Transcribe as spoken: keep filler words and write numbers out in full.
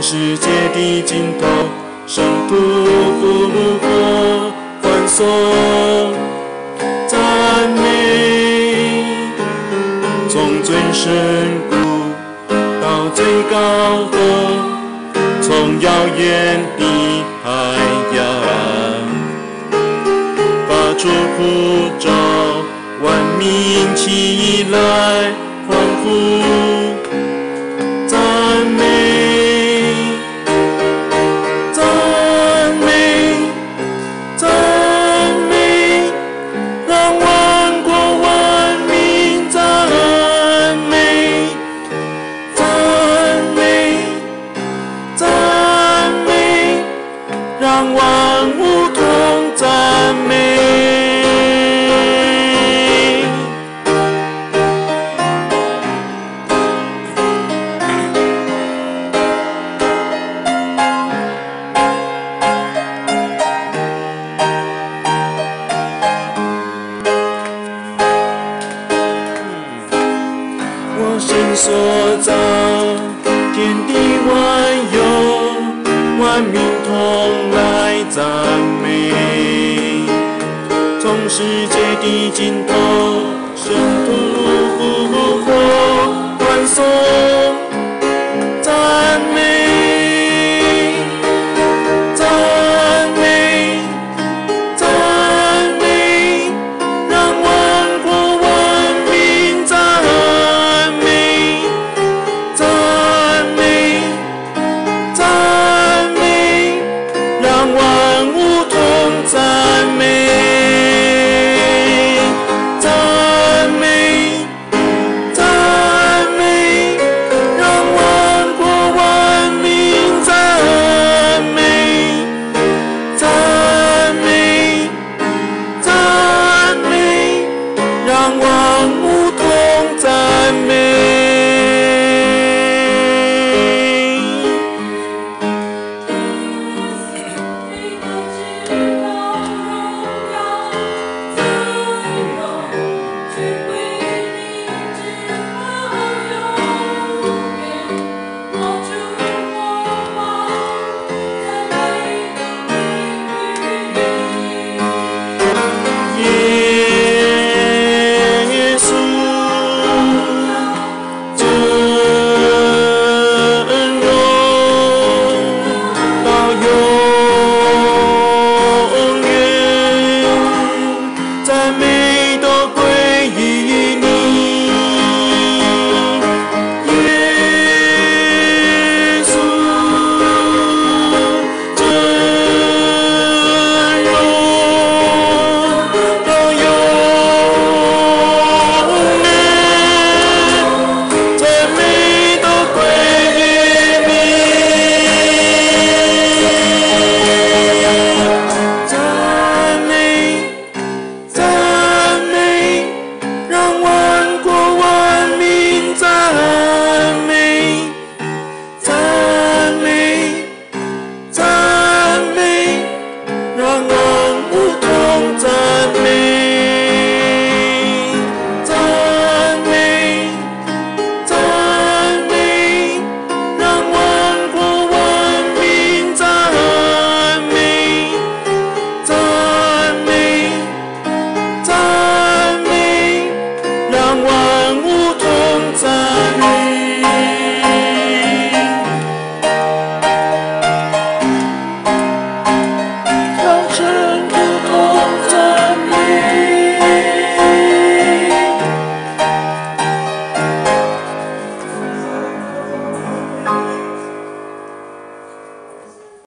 世界的尽头，圣徒复活欢颂赞美，从最深谷到最高峰，从遥远的海洋，发出呼召，万民起来欢呼赞美，赞美，赞美，让万国万民赞美，赞美，赞美，让万物同赞美。我心所造，天地万有，万民同来赞美。从世界的尽头，圣徒复活欢颂赞美，赞美，赞美，让万国万民赞美，赞美，赞美，让万物同赞美，赞美，赞美，让万国万民赞美，赞美，赞美，让万物同赞美。